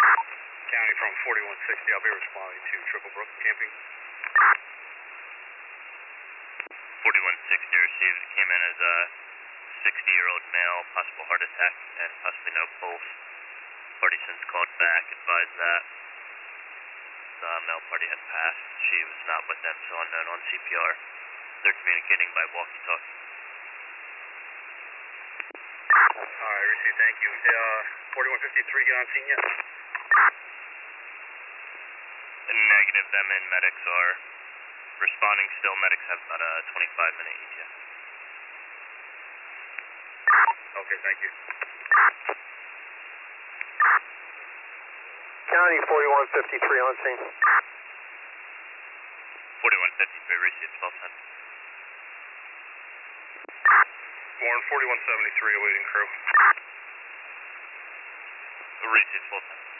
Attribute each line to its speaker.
Speaker 1: County from 4160, I'll be responding to Triple Brook Camping.
Speaker 2: 4160 received. It came in as a 60-year-old male, possible heart attack and possibly no pulse. Party since called back, advised that the male party had passed. She was not with them, so unknown on CPR. They're communicating by walkie-talkie.
Speaker 1: Alright, received, thank you. 4153, get on scene yet?
Speaker 2: Negative, them and medics are responding still. Medics have about a 25-minute ETA.
Speaker 1: Okay, thank you.
Speaker 3: County 4153 on scene.
Speaker 2: 4153 received, 1210.
Speaker 1: Warren 4173 awaiting crew.
Speaker 2: Received, 1210.